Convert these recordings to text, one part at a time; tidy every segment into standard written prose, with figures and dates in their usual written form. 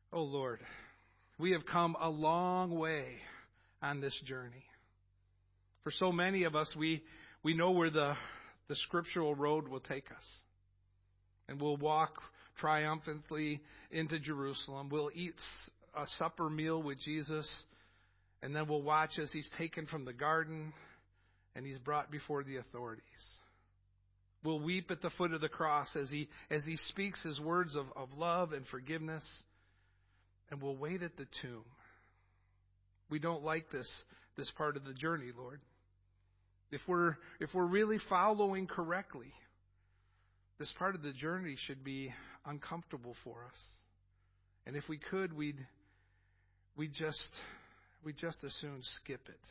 Oh Lord, we have come a long way on this journey. For so many of us, we know where the scriptural road will take us. And we'll walk triumphantly into Jerusalem. We'll eat a supper meal with Jesus, and then we'll watch as he's taken from the garden and he's brought before the authorities. We'll weep at the foot of the cross as he speaks his words of love and forgiveness, and we'll wait at the tomb. We don't like this part of the journey, Lord. If we're really following correctly, this part of the journey should be uncomfortable for us. And if we could, we'd just as soon skip it.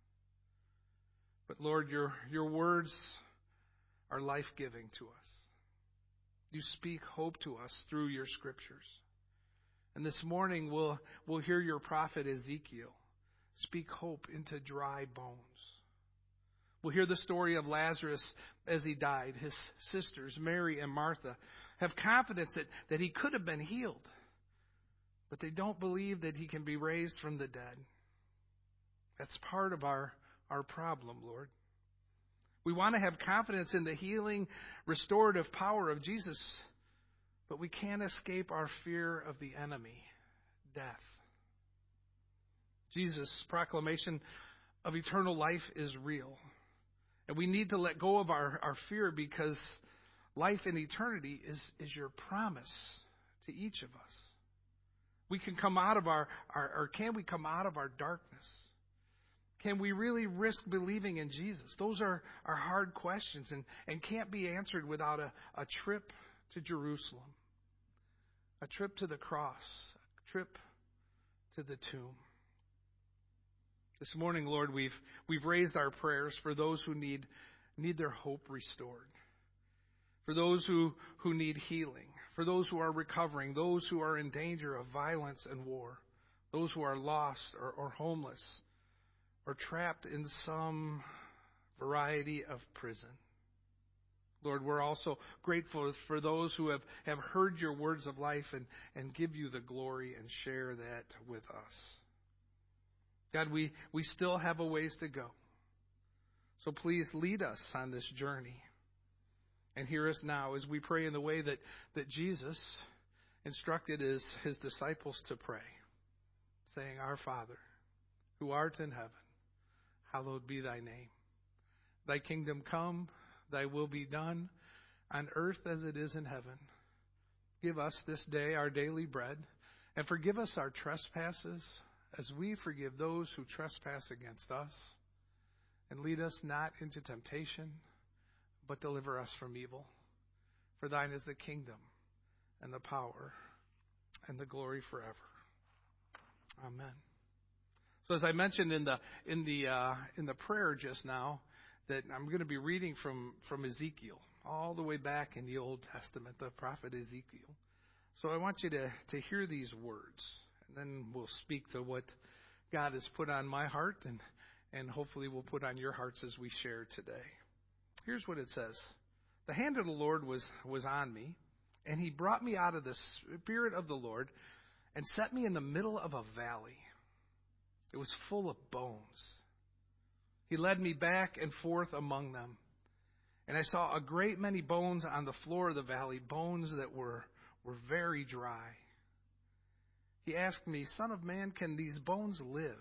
But Lord, your words are life-giving to us. You speak hope to us through your scriptures. And this morning we'll hear your prophet Ezekiel speak hope into dry bones. We'll hear the story of Lazarus as he died. His sisters, Mary and Martha, have confidence that he could have been healed, but they don't believe that he can be raised from the dead. That's part of our problem, Lord. We want to have confidence in the healing, restorative power of Jesus, but we can't escape our fear of the enemy, death. Jesus' proclamation of eternal life is real. And we need to let go of our fear, because life in eternity is your promise to each of us. We can come out of can we come out of our darkness? Can we really risk believing in Jesus? Those are hard questions and can't be answered without a trip to Jerusalem, a trip to the cross, a trip to the tomb. This morning, Lord, we've raised our prayers for those who need their hope restored, for those who need healing, for those who are recovering, those who are in danger of violence and war, those who are lost or homeless or trapped in some variety of prison. Lord, we're also grateful for those who have heard your words of life and give you the glory and share that with us. God, we still have a ways to go. So please lead us on this journey. And hear us now as we pray in the way that Jesus instructed his disciples to pray, saying, Our Father, who art in heaven, hallowed be thy name. Thy kingdom come, thy will be done, on earth as it is in heaven. Give us this day our daily bread, and forgive us our trespasses, as we forgive those who trespass against us. And lead us not into temptation, but deliver us from evil. For thine is the kingdom, and the power, and the glory forever. Amen. So as I mentioned in the prayer just now, that I'm going to be reading from Ezekiel, all the way back in the Old Testament, the prophet Ezekiel. So I want you to hear these words. And then we'll speak to what God has put on my heart, and hopefully will put on your hearts as we share today. Here's what it says. The hand of the Lord was on me, and he brought me out of the Spirit of the Lord and set me in the middle of a valley. It was full of bones. He led me back and forth among them, and I saw a great many bones on the floor of the valley, bones that were very dry. He asked me, Son of man, can these bones live?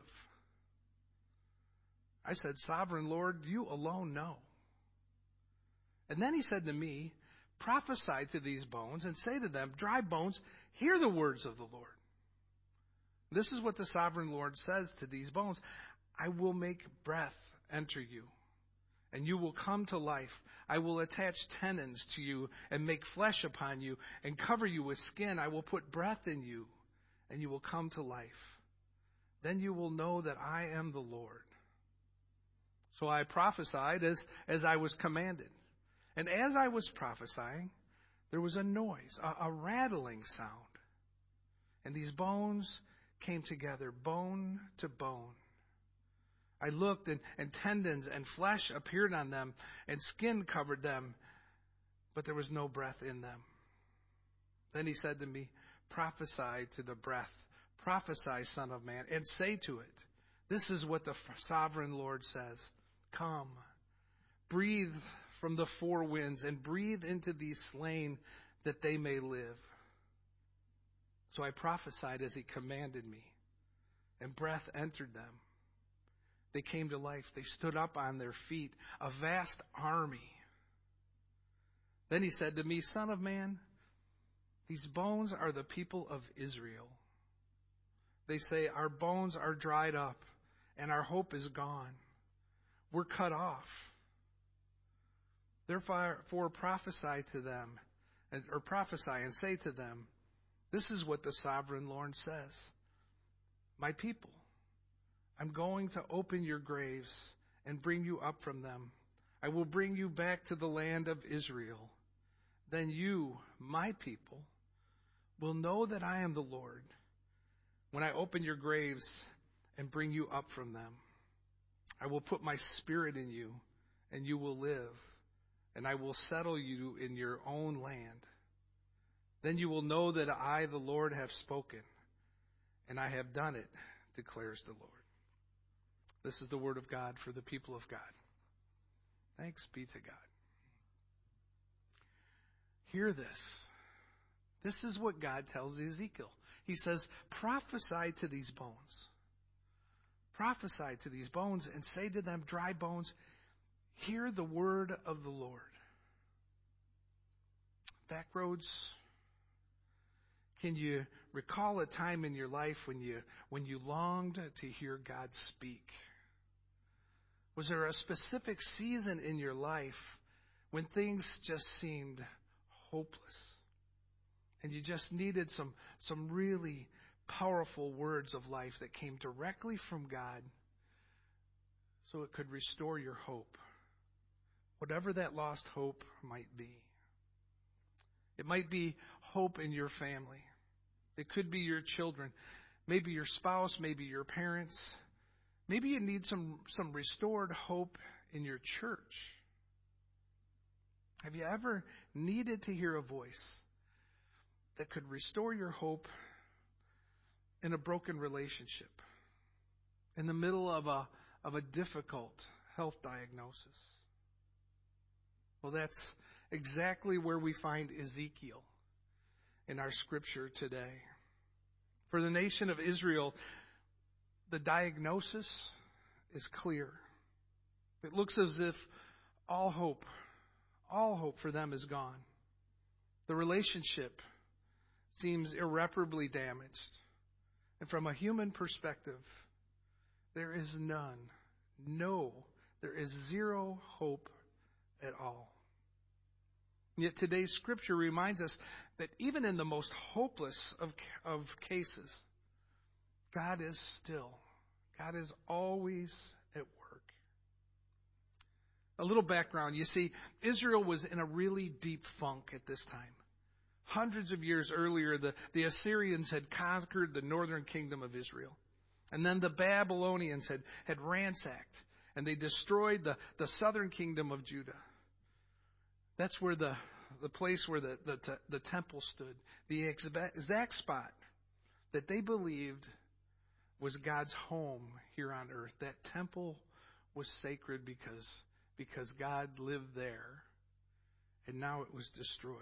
I said, Sovereign Lord, you alone know. And then he said to me, Prophesy to these bones and say to them, Dry bones, hear the words of the Lord. This is what the Sovereign Lord says to these bones. I will make breath enter you, and you will come to life. I will attach tendons to you and make flesh upon you and cover you with skin. I will put breath in you, and you will come to life. Then you will know that I am the Lord. So I prophesied as I was commanded. And as I was prophesying, there was a noise, a rattling sound. And these bones came together, bone to bone. I looked, and tendons and flesh appeared on them, and skin covered them, but there was no breath in them. Then he said to me, prophesy to the breath, prophesy, Son of Man, and say to it, this is what the sovereign Lord says. Come, breathe from the four winds and breathe into these slain that they may live. So I prophesied as he commanded me, and breath entered them. They came to life. They stood up on their feet, a vast army. Then he said to me, Son of man, these bones are the people of Israel. They say, our bones are dried up, and our hope is gone. We're cut off. Therefore prophesy to them, or prophesy and say to them, this is what the sovereign Lord says. My people, I'm going to open your graves and bring you up from them. I will bring you back to the land of Israel. Then you, my people, will know that I am the Lord when I open your graves and bring you up from them. I will put my spirit in you, and you will live, and I will settle you in your own land. Then you will know that I, the Lord, have spoken, and I have done it, declares the Lord. This is the word of God for the people of God. Thanks be to God. Hear this. This is what God tells Ezekiel. He says, prophesy to these bones. Prophesy to these bones and say to them, dry bones, hear the word of the Lord. Backroads, can you recall a time in your life when you longed to hear God speak? Was there a specific season in your life when things just seemed hopeless and you just needed some really powerful words of life that came directly from God so it could restore your hope, whatever that lost hope might be? It might be hope in your family. It could be your children, maybe your spouse, maybe your parents. Maybe you need some restored hope in your church. Have you ever needed to hear a voice that could restore your hope in a broken relationship, in the middle of a difficult health diagnosis? Well, that's exactly where we find Ezekiel in our scripture today. For the nation of Israel, the diagnosis is clear. It looks as if all hope for them is gone. The relationship seems irreparably damaged. And from a human perspective, there is there is zero hope at all. Yet today's scripture reminds us that even in the most hopeless of cases, God is always at work. A little background. You see, Israel was in a really deep funk at this time. Hundreds of years earlier, the Assyrians had conquered the northern kingdom of Israel. And then the Babylonians had ransacked, and they destroyed the southern kingdom of Judah. That's where the place where the temple stood, the exact spot that they believed was God's home here on earth. That temple was sacred because God lived there, and now it was destroyed.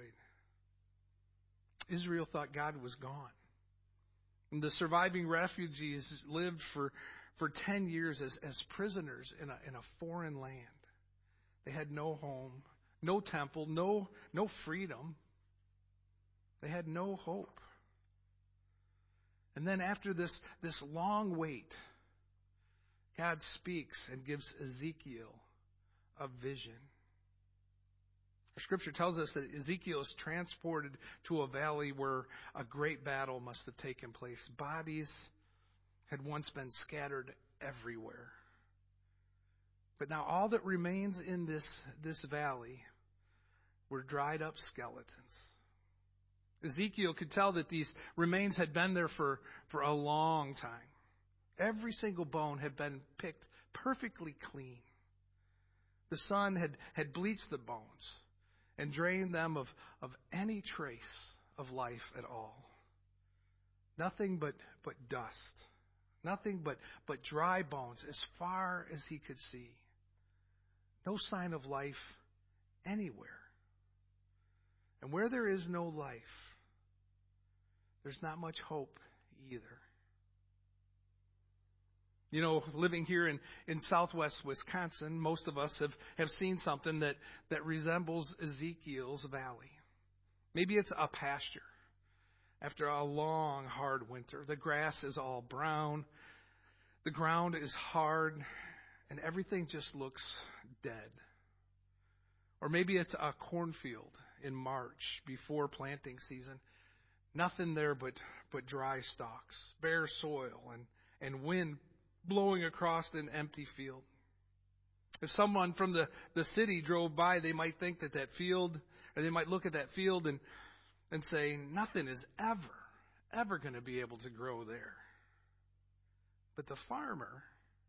Israel thought God was gone. And the surviving refugees lived for 10 years as prisoners in a foreign land. They had no home, no temple, no freedom. They had no hope. And then after this long wait, God speaks and gives Ezekiel a vision. Our scripture tells us that Ezekiel is transported to a valley where a great battle must have taken place. Bodies had once been scattered everywhere. But now all that remains in this valley were dried up skeletons. Ezekiel could tell that these remains had been there for a long time. Every single bone had been picked perfectly clean. The sun had bleached the bones and drained them of any trace of life at all. Nothing but dust. Nothing but dry bones as far as he could see. No sign of life anywhere. And where there is no life, there's not much hope either. You know, living here in southwest Wisconsin, most of us have seen something that resembles Ezekiel's valley. Maybe it's a pasture. After a long, hard winter, the grass is all brown, the ground is hard, and everything just looks dead. Or maybe it's a cornfield in March before planting season. Nothing there but dry stalks, bare soil, and wind blowing across an empty field. If someone from the city drove by, they might think that field, or they might look at that field and say, nothing is ever going to be able to grow there. But the farmer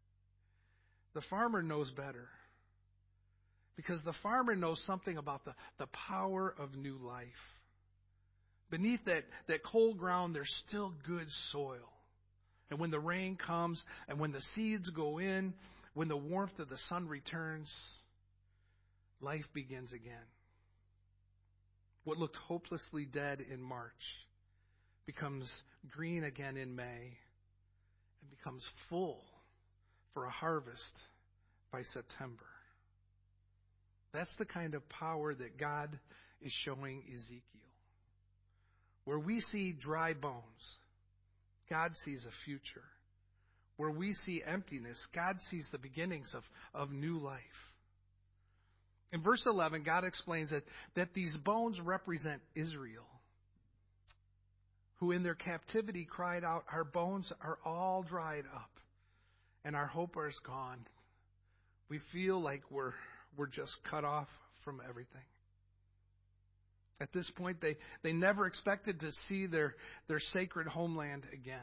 knows better. Because the farmer knows something about the power of new life. Beneath that cold ground, there's still good soil. And when the rain comes, and when the seeds go in, when the warmth of the sun returns, life begins again. What looked hopelessly dead in March becomes green again in May and becomes full for a harvest by September. That's the kind of power that God is showing Ezekiel. Where we see dry bones, God sees a future. Where we see emptiness, God sees the beginnings of new life. In verse 11, God explains that these bones represent Israel, who in their captivity cried out, our bones are all dried up, and our hope is gone. We feel like we're just cut off from everything. At this point, they never expected to see their sacred homeland again.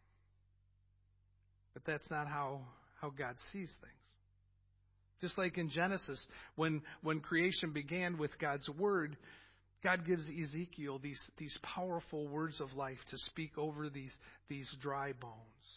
But that's not how God sees things. Just like in Genesis, when creation began with God's word, God gives Ezekiel these powerful words of life to speak over these dry bones.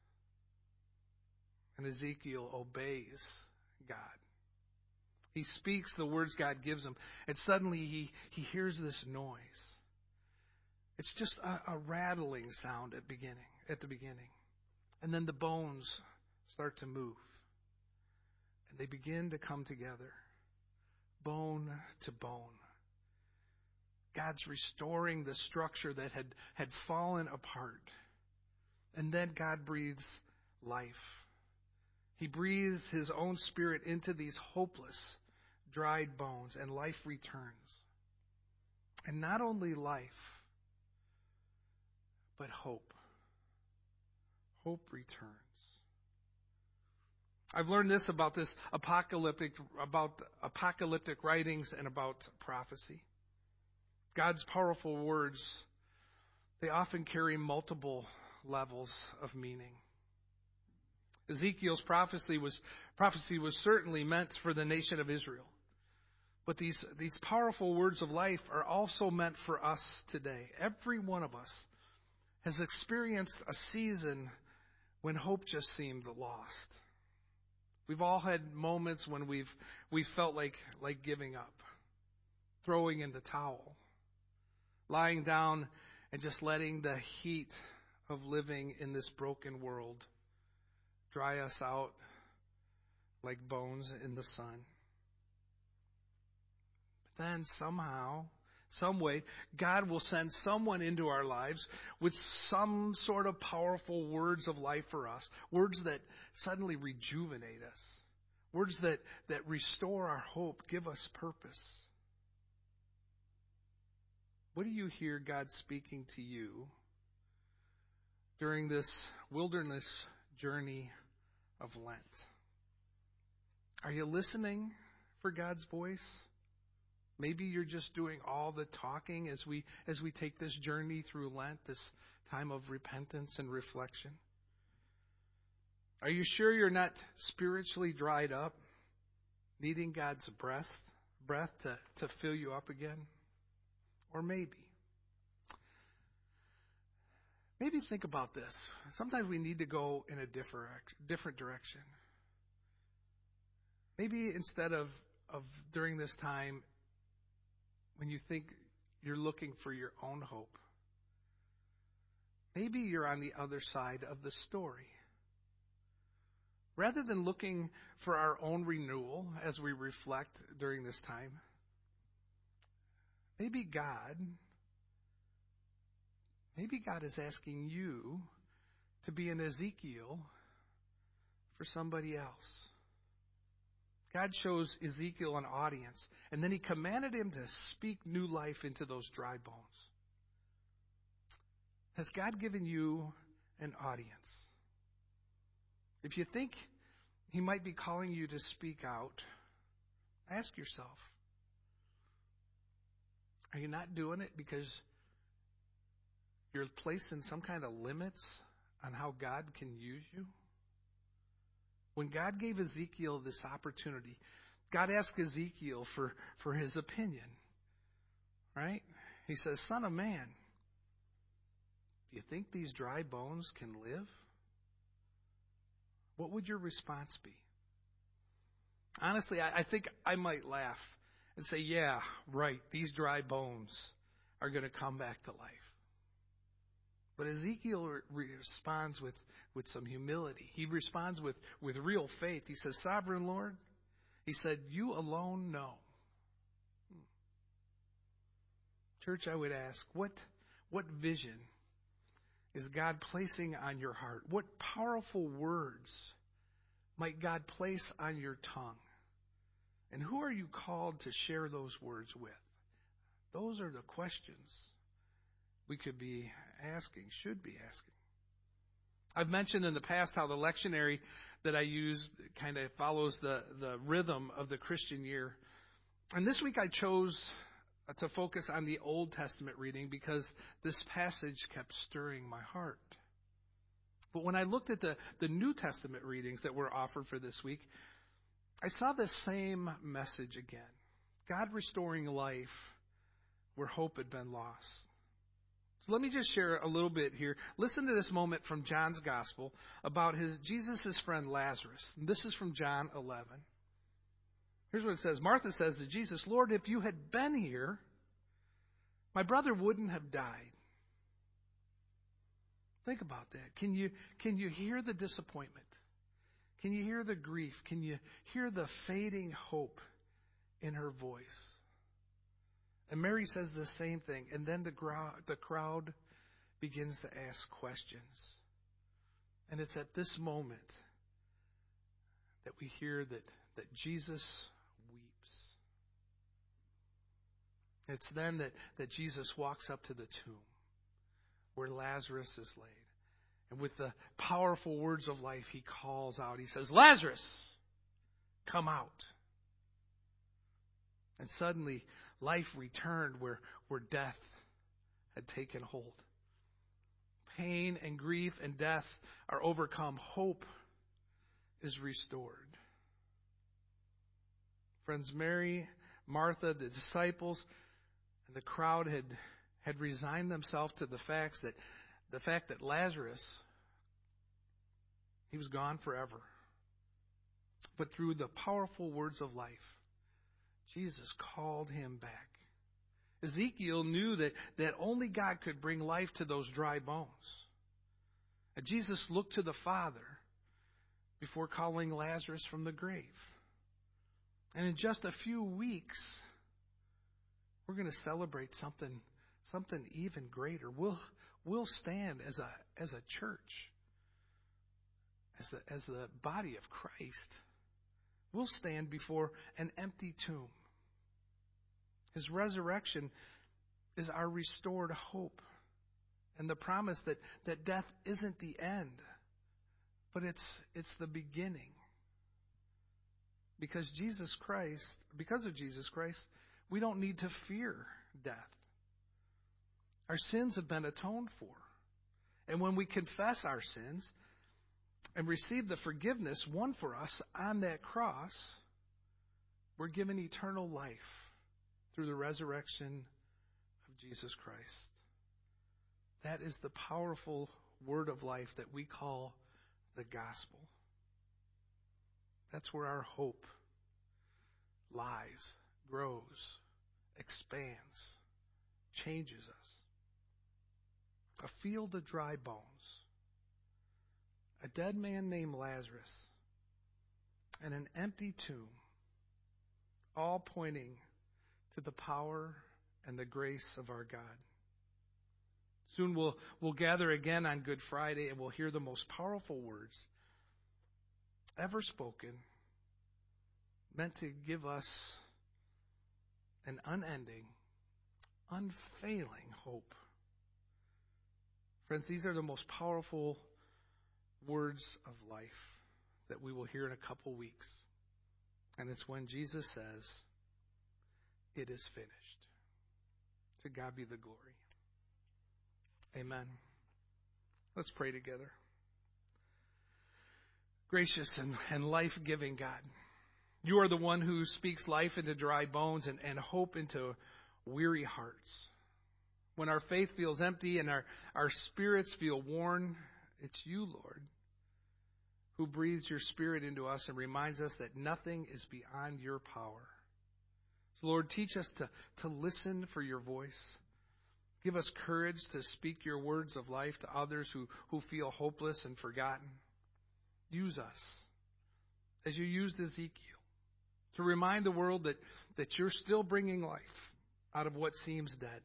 And Ezekiel obeys God. He speaks the words God gives him, and suddenly he hears this noise. It's just a rattling sound at the beginning. And then the bones start to move. And they begin to come together, bone to bone. God's restoring the structure that had fallen apart. And then God breathes life. He breathes his own spirit into these hopeless, dried bones, and life returns. And not only life, but hope. Hope returns. I've learned this about apocalyptic writings and about prophecy. God's powerful words, they often carry multiple levels of meaning. Ezekiel's prophecy was certainly meant for the nation of Israel. But these powerful words of life are also meant for us today. Every one of us has experienced a season when hope just seemed lost. We've all had moments when we've felt like giving up, throwing in the towel, lying down and just letting the heat of living in this broken world dry us out like bones in the sun. But then somehow, some way, God will send someone into our lives with some sort of powerful words of life for us. Words that suddenly rejuvenate us. Words that restore our hope, give us purpose. What do you hear God speaking to you during this wilderness journey of Lent? Are you listening for God's voice? Maybe you're just doing all the talking as we take this journey through Lent, this time of repentance and reflection. Are you sure you're not spiritually dried up, needing God's breath to fill you up again? Or maybe Maybe think about this. Sometimes we need to go in a different direction. Maybe instead of during this time, when you think you're looking for your own hope, maybe you're on the other side of the story. Rather than looking for our own renewal as we reflect during this time, maybe God is asking you to be an Ezekiel for somebody else. God chose Ezekiel an audience, and then he commanded him to speak new life into those dry bones. Has God given you an audience? If you think he might be calling you to speak out, ask yourself, are you not doing it because you're placing some kind of limits on how God can use you? When God gave Ezekiel this opportunity, God asked Ezekiel for his opinion, right? He says, "Son of man, do you think these dry bones can live?" What would your response be? Honestly, I think I might laugh and say, yeah, right, these dry bones are going to come back to life. But Ezekiel responds with some humility. He responds with real faith. He says, "Sovereign Lord," he said, "you alone know." Church, I would ask, what vision is God placing on your heart? What powerful words might God place on your tongue? And who are you called to share those words with? Those are the questions we could be asking, should be asking. I've mentioned in the past how the lectionary that I use kind of follows the rhythm of the Christian year. And this week I chose to focus on the Old Testament reading because this passage kept stirring my heart. But when I looked at the New Testament readings that were offered for this week, I saw the same message again. God restoring life where hope had been lost. So let me just share a little bit here. Listen to this moment from John's Gospel about Jesus' friend Lazarus. And this is from John 11. Here's what it says. Martha says to Jesus, "Lord, if you had been here, my brother wouldn't have died." Think about that. Can you hear the disappointment? Can you hear the grief? Can you hear the fading hope in her voice? And Mary says the same thing. And then the crowd begins to ask questions. And it's at this moment that we hear that Jesus weeps. It's then that Jesus walks up to the tomb where Lazarus is laid. And with the powerful words of life, he calls out. He says, "Lazarus, come out." And suddenly, life returned where death had taken hold. Pain and grief and death are overcome. Hope is restored. Friends, Mary, Martha, the disciples, and the crowd had resigned themselves to the fact that Lazarus, he was gone forever. But through the powerful words of life, Jesus called him back. Ezekiel knew that only God could bring life to those dry bones. And Jesus looked to the Father before calling Lazarus from the grave. And in just a few weeks, we're going to celebrate something even greater. We'll stand as a church, as the body of Christ. We'll stand before an empty tomb. His resurrection is our restored hope and the promise that death isn't the end, but it's the beginning. Because of Jesus Christ, we don't need to fear death. Our sins have been atoned for. And when we confess our sins and receive the forgiveness won for us on that cross, we're given eternal life through the resurrection of Jesus Christ. That is the powerful word of life that we call the gospel. That's where our hope lies, grows, expands, changes us. A field of dry bones, a dead man named Lazarus, and an empty tomb, all pointing to the power and the grace of our God. Soon we'll gather again on Good Friday, and we'll hear the most powerful words ever spoken, meant to give us an unending, unfailing hope. Friends, these are the most powerful words of life that we will hear in a couple weeks. And it's when Jesus says, "It is finished." To God be the glory. Amen. Let's pray together. Gracious and life-giving God, you are the one who speaks life into dry bones and hope into weary hearts. When our faith feels empty and our spirits feel worn, it's you, Lord, who breathes your Spirit into us and reminds us that nothing is beyond your power. So, Lord, teach us to listen for your voice. Give us courage to speak your words of life to others who feel hopeless and forgotten. Use us as you used Ezekiel to remind the world that you're still bringing life out of what seems dead.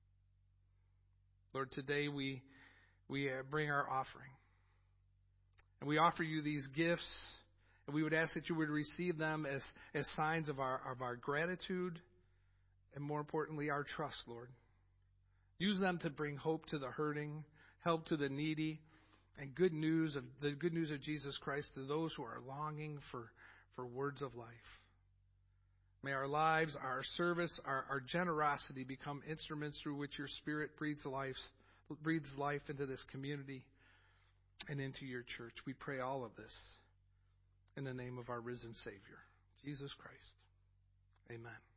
Lord, today we bring our offering. And we offer you these gifts, and we would ask that you would receive them as signs of our gratitude and, more importantly, our trust, Lord. Use them to bring hope to the hurting, help to the needy, and the good news of Jesus Christ to those who are longing for words of life. May our lives, our service, our generosity become instruments through which your Spirit breathes life into this community and into your church. We pray all of this in the name of our risen Savior, Jesus Christ. Amen.